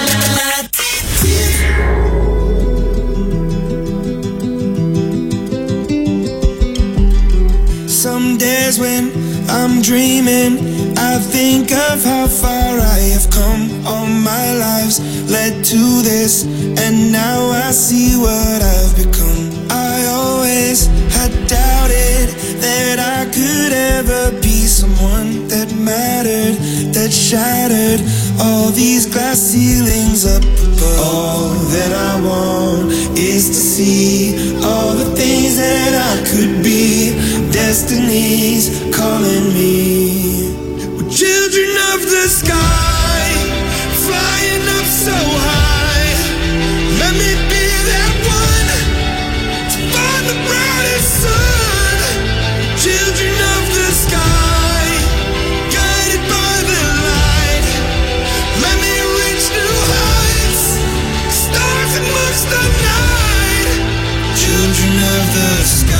Speaker 4: Some days when I'm dreaming, I think of how far I have come. All my lives led to this, and now I see what I've become. I always had doubted that I could ever be someone that mattered, that shattered all these glass ceilings up above. All that I want is to see all the things that I could be. Destiny's calling me. We're children of the sky, flying up so high. Let me be that one to find the brightest sun. Children of the sky, guided by the light. Let me reach new heights, stars amongst the night. Children of the sky.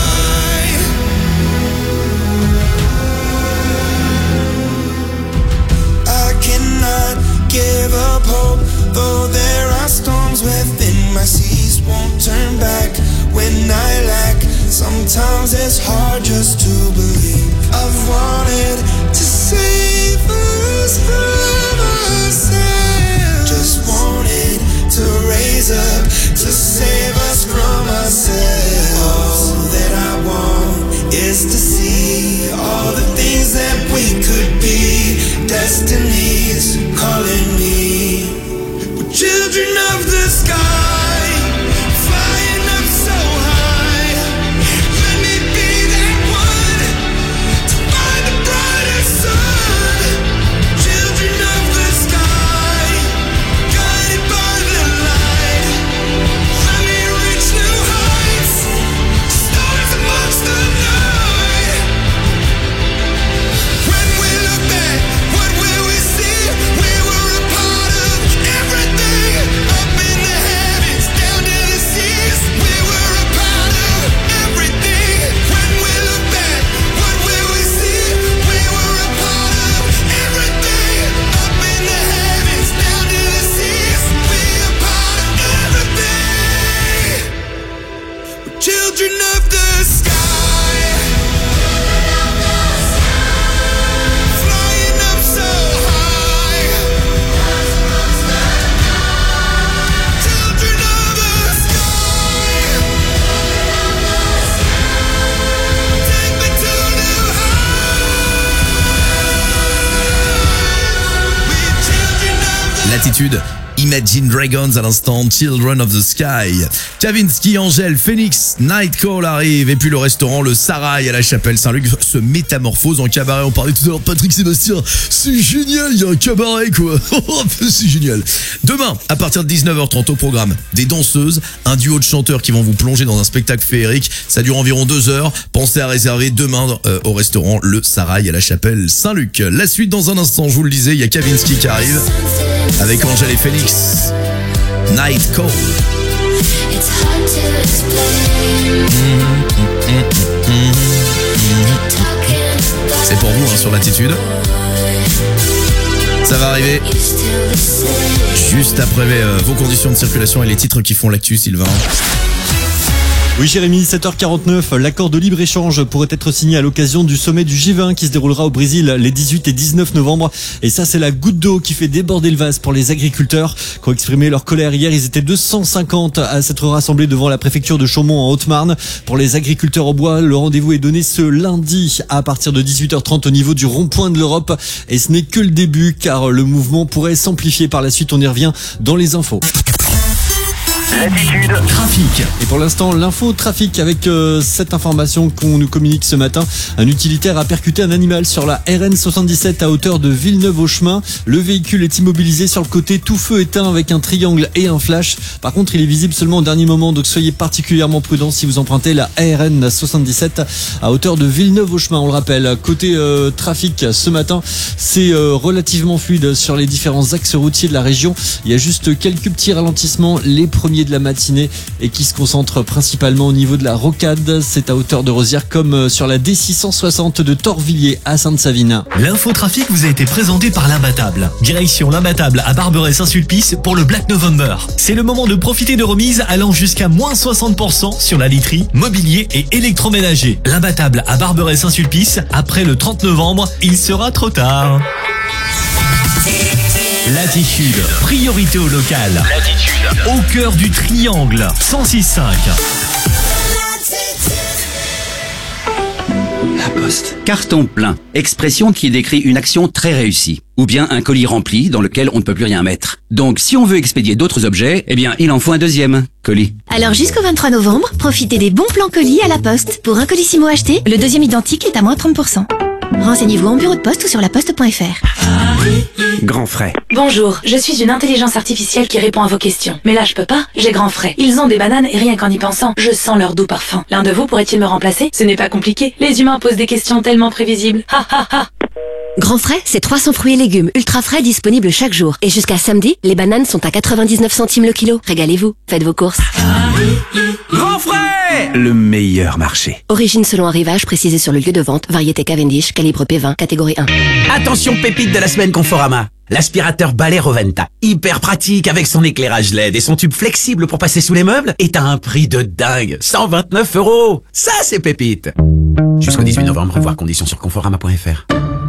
Speaker 4: Give up hope, though there are storms within my seas. Won't turn back when I lack. Sometimes it's hard just to believe. I've wanted to save us from ourselves. Just wanted to raise up, to save us from ourselves. All that I want is to see all the things that we could be. Destiny's calling me. We're children of the sky, flying up so high. Let me be that one to find the brightest sun. Children of the sky, guided by the light. Let me reach new heights, stars amongst the night. When we look back, what will we see? We were a part of everything, up in the heavens, down to the seas. We were a part of everything. When we look back, what will we see? We were a part of everything, up in the heavens, down to the seas. We are part of everything. We're children of the sky. Flying up so high. Children of the sky. Take me to new heights. We're children of the
Speaker 5: Latitude. Imagine Dragons à l'instant, Children of the Sky. Kavinsky, Angèle, Phoenix, Nightcall arrive. Et puis le restaurant, le Sarail à la Chapelle Saint-Luc se métamorphose en cabaret. On parlait tout à l'heure de Patrick Sébastien. C'est génial, il y a un cabaret quoi. C'est génial. Demain, à partir de 19h30 au programme, des danseuses, un duo de chanteurs qui vont vous plonger dans un spectacle féerique. Ça dure environ 2 heures. Pensez à réserver demain au restaurant le Sarail à la Chapelle Saint-Luc. La suite dans un instant, je vous le disais, il y a Kavinsky qui arrive avec Angèle et Phoenix. Night Call. C'est pour vous sur Latitude. Ça va arriver juste après vos conditions de circulation et les titres qui font l'actu, Sylvain.
Speaker 3: Oui Jérémy, 7h49, l'accord de libre-échange pourrait être signé à l'occasion du sommet du G20 qui se déroulera au Brésil les 18 et 19 novembre. Et ça, c'est la goutte d'eau qui fait déborder le vase pour les agriculteurs qui ont exprimé leur colère hier. Ils étaient 250 à s'être rassemblés devant la préfecture de Chaumont en Haute-Marne. Pour les agriculteurs au bois, le rendez-vous est donné ce lundi à partir de 18h30 au niveau du rond-point de l'Europe. Et ce n'est que le début car le mouvement pourrait s'amplifier par la suite. On y revient dans les infos.
Speaker 1: L'attitude trafic.
Speaker 3: Et pour l'instant, l'info trafic avec cette information qu'on nous communique ce matin. Un utilitaire a percuté un animal sur la RN 77 à hauteur de Villeneuve-aux-Chemins. Le véhicule est immobilisé sur le côté, tout feu éteint avec un triangle et un flash. Par contre, il est visible seulement au dernier moment, donc soyez particulièrement prudents si vous empruntez la RN 77 à hauteur de Villeneuve-aux-Chemins. On le rappelle, côté trafic ce matin, c'est relativement fluide sur les différents axes routiers de la région. Il y a juste quelques petits ralentissements, les premiers de la matinée et qui se concentre principalement au niveau de la rocade. C'est à hauteur de Rosières comme sur la D660 de Torvilliers à Sainte-Savine.
Speaker 1: L'infotrafic vous a été présenté par l'Imbattable. Direction l'Imbattable à Barberet-Saint-Sulpice pour le Black November. C'est le moment de profiter de remises allant jusqu'à moins 60% sur la literie, mobilier et électroménager. L'Imbattable à Barberet-Saint-Sulpice, après le 30 novembre, il sera trop tard. L'attitude, priorité au local. L'attitude, au cœur du triangle, 106.5.
Speaker 11: La Poste. Carton plein. Expression qui décrit une action très réussie. Ou bien un colis rempli dans lequel on ne peut plus rien mettre. Donc si on veut expédier d'autres objets, eh bien il en faut un deuxième colis.
Speaker 19: Alors jusqu'au 23 novembre, profitez des bons plans colis à La Poste. Pour un colissimo acheté, le deuxième identique est à moins 30%. Renseignez-vous en bureau de poste ou sur laposte.fr.
Speaker 11: Grand frais.
Speaker 12: Bonjour, je suis une intelligence artificielle qui répond à vos questions. Mais là je peux pas, j'ai grand frais. Ils ont des bananes et rien qu'en y pensant, je sens leur doux parfum. L'un de vous pourrait-il me remplacer? Ce n'est pas compliqué, les humains posent des questions tellement prévisibles. Ha ha ha.
Speaker 19: Grand frais, c'est 300 fruits et légumes ultra frais disponibles chaque jour. Et jusqu'à samedi, les bananes sont à 99 centimes le kilo. Régalez-vous, faites vos courses.
Speaker 11: Grand frais, le meilleur marché.
Speaker 19: Origine selon arrivage, précisé sur le lieu de vente, variété Cavendish, calibre P20, catégorie 1.
Speaker 10: Attention pépite de la semaine Conforama. L'aspirateur balai Roventa, hyper pratique avec son éclairage LED et son tube flexible pour passer sous les meubles, est à un prix de dingue, 129 €. Ça c'est pépite. Jusqu'au 18 novembre, voir conditions sur conforama.fr.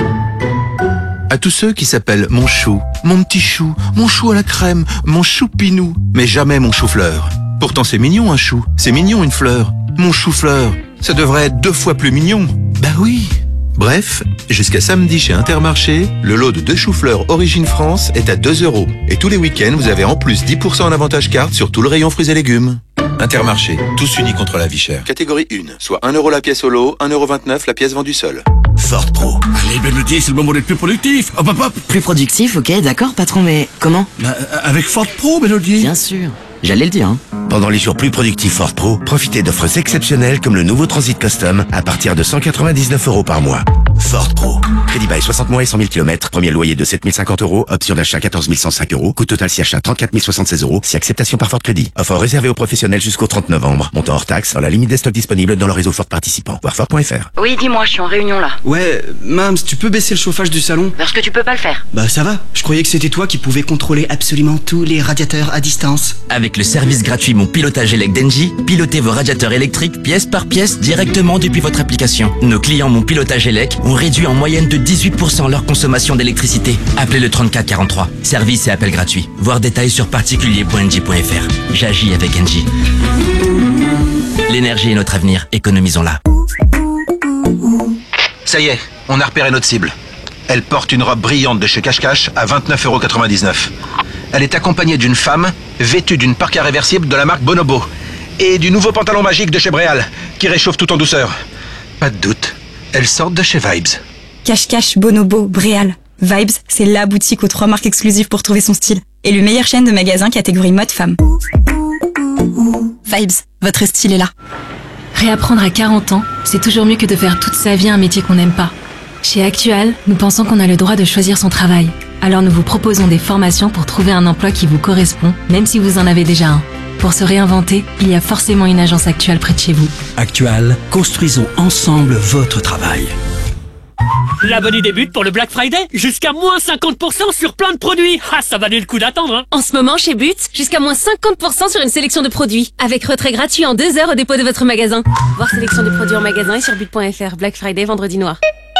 Speaker 26: À tous ceux qui s'appellent mon chou, mon petit chou, mon chou à la crème, mon choupinou, mais jamais mon chou-fleur. Pourtant c'est mignon un chou, c'est mignon une fleur. Mon chou-fleur, ça devrait être 2 fois plus mignon. Bah oui. Bref, jusqu'à samedi chez Intermarché, le lot de 2 choux-fleurs Origine France est à 2 €. Et tous les week-ends, vous avez en plus 10% en avantage carte sur tout le rayon fruits et légumes. Intermarché, tous unis contre la vie chère. Catégorie 1, soit 1 € la pièce au lot, 1,29 € la pièce vendue seule.
Speaker 13: Ford Pro. Allez, Mélodie, c'est le moment d'être plus productif. Hop, hop, hop.
Speaker 27: Plus productif, ok, d'accord, patron, mais comment?
Speaker 13: Avec Ford Pro, Mélodie.
Speaker 27: Bien sûr. J'allais le dire, hein.
Speaker 13: Pendant les jours plus productifs Ford Pro, profitez d'offres exceptionnelles comme le nouveau Transit Custom à partir de 199 € par mois. Ford Pro. Crédit bail 60 mois et 100 000 km. Premier loyer de 7 050 €. Option d'achat 14 105 €. Coût total si achat 34 076 €. Si acceptation par Ford Crédit. Offre réservée aux professionnels jusqu'au 30 novembre. Montant hors taxe dans la limite des stocks disponibles dans le réseau Ford participant. Voir Ford.fr.
Speaker 14: Oui, dis-moi, je suis en réunion là.
Speaker 21: Ouais, Mams, tu peux baisser le chauffage du salon?
Speaker 14: Parce que tu peux pas le faire.
Speaker 21: Bah ça va, je croyais que c'était toi qui pouvais contrôler absolument tous les radiateurs à distance.
Speaker 22: Avec le service gratuit Mon Pilotage Elec d'Engie, pilotez vos radiateurs électriques pièce par pièce directement depuis votre application. Nos clients Mon Pilotage Elec ont réduit en moyenne de 18% leur consommation d'électricité. Appelez le 34 43. Service et appel gratuit. Voir détails sur particulier.engie.fr. J'agis avec Engie. L'énergie est notre avenir, économisons-la.
Speaker 26: Ça y est, on a repéré notre cible. Elle porte une robe brillante de chez Cache Cache à 29,99 €. Elle est accompagnée d'une femme vêtue d'une parka réversible de la marque Bonobo et du nouveau pantalon magique de chez Bréal qui réchauffe tout en douceur. Pas de doute, elles sortent de chez Vibes.
Speaker 15: Cache-Cache, Bonobo, Bréal. Vibes, c'est la boutique aux 3 marques exclusives pour trouver son style. Et le meilleur chaîne de magasins catégorie mode femme. Vibes, votre style est là.
Speaker 12: Réapprendre à 40 ans, c'est toujours mieux que de faire toute sa vie un métier qu'on n'aime pas. Chez Actual, nous pensons qu'on a le droit de choisir son travail. Alors nous vous proposons des formations pour trouver un emploi qui vous correspond, même si vous en avez déjà un. Pour se réinventer, il y a forcément une agence Actual près de chez vous.
Speaker 11: Actual, construisons ensemble votre travail.
Speaker 16: La bonne idée débute pour le Black Friday. Jusqu'à moins 50% sur plein de produits. Ah, ça valait le coup d'attendre, hein.
Speaker 12: En ce moment, chez But, jusqu'à moins 50% sur une sélection de produits. Avec retrait gratuit en 2 heures au dépôt de votre magasin. Voir sélection de produits en magasin et sur but.fr. Black Friday, vendredi noir.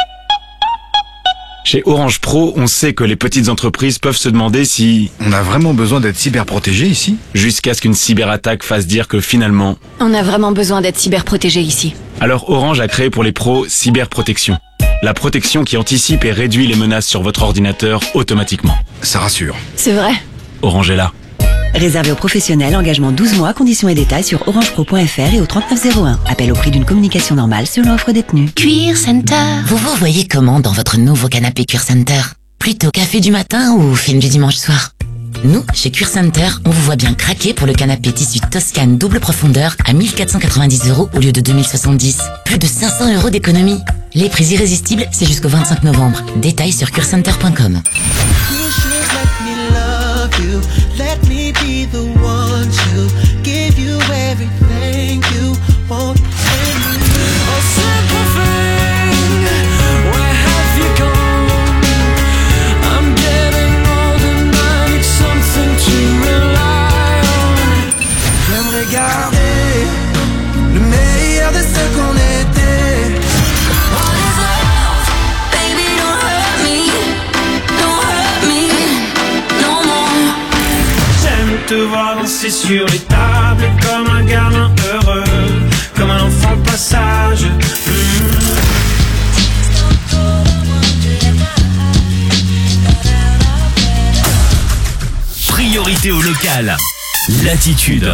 Speaker 17: Chez Orange Pro, on sait que les petites entreprises peuvent se demander si on a vraiment besoin d'être cyberprotégé ici. Jusqu'à ce qu'une cyberattaque fasse dire que finalement,
Speaker 12: On a vraiment besoin d'être cyberprotégé ici.
Speaker 17: alors Orange a créé pour les pros Cyberprotection. La protection qui anticipe et réduit les menaces sur votre ordinateur automatiquement. Ça rassure.
Speaker 12: C'est vrai.
Speaker 17: Orange est là.
Speaker 18: Réservé aux professionnels, engagement 12 mois, conditions et détails sur orangepro.fr et au 3901. Appel au prix d'une communication normale selon offre détenue.
Speaker 27: Cuir Center. Vous vous voyez comment dans votre nouveau canapé Cuir Center? Plutôt café du matin ou film du dimanche soir? Nous, chez Cuir Center, on vous voit bien craquer pour le canapé tissu Toscane double profondeur à 1490 € au lieu de 2070. Plus de 500 € d'économie. Les prix irrésistibles, c'est jusqu'au 25 novembre. Détails sur cuircenter.com.
Speaker 4: Let me be the one to give you everything you want. Oh, simple thing, where have you gone? I'm getting old and I need something to rely on. J'aimerais garder le meilleur de ce qu'on était. All is love, baby, don't hurt me, no more.
Speaker 20: J'aime te voir danser sur les tables comme un gamin heureux, comme un enfant de passage.
Speaker 1: Priorité au local. Latitude.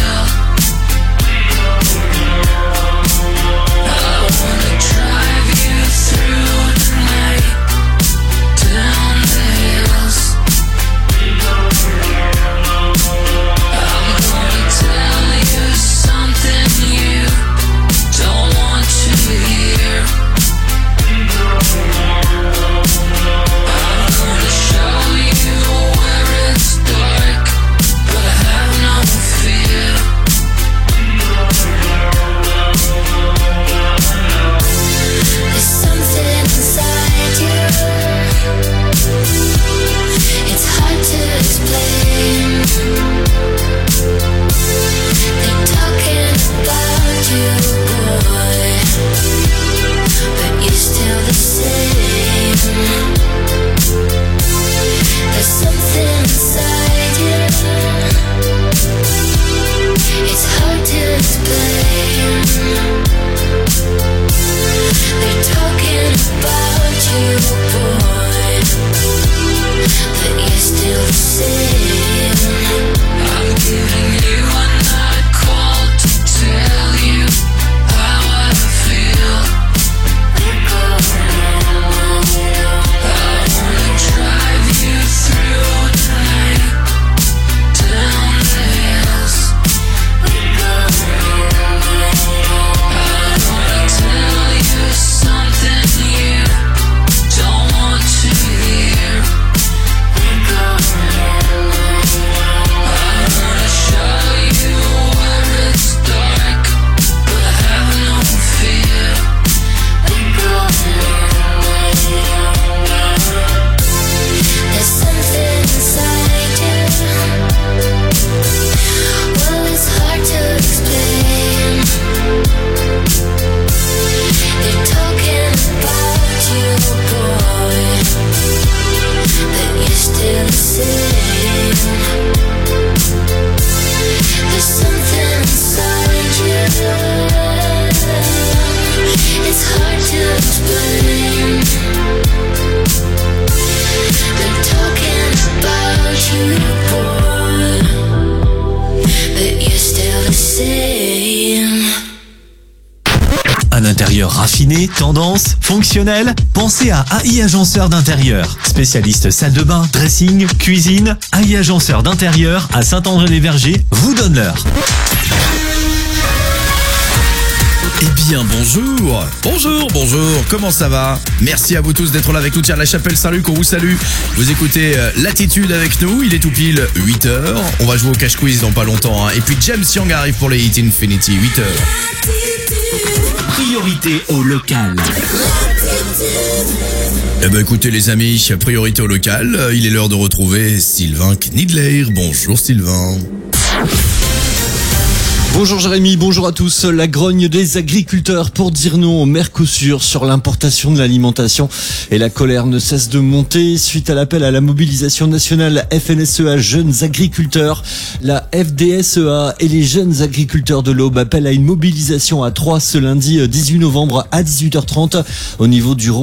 Speaker 4: Drive you
Speaker 1: Ciné, tendance, fonctionnel? Pensez à AI Agenceur d'intérieur. Spécialiste salle de bain, dressing, cuisine. AI Agenceur d'intérieur à Saint-André-les-Vergers vous donne l'heure.
Speaker 5: Eh bien bonjour, comment ça va? Merci à vous tous d'être là avec nous. Tiens, la chapelle Saint-Luc, on vous salue. Vous écoutez Latitude avec nous, il est tout pile 8h. On va jouer au cash quiz dans pas longtemps. Et puis James Young arrive pour les Hit Infinity, 8h.
Speaker 1: Priorité au local.
Speaker 5: Eh ben écoutez les amis, priorité au local, il est l'heure de retrouver Sylvain Knidler. Bonjour Sylvain.
Speaker 3: Bonjour Jérémy, bonjour à tous. La grogne des agriculteurs pour dire non au Mercosur sur l'importation de l'alimentation et la colère ne cesse de monter suite à l'appel à la mobilisation nationale FNSEA Jeunes Agriculteurs. La FDSEA et les jeunes agriculteurs de l'Aube appellent à une mobilisation à 3 ce lundi 18 novembre à 18h30 au niveau du rond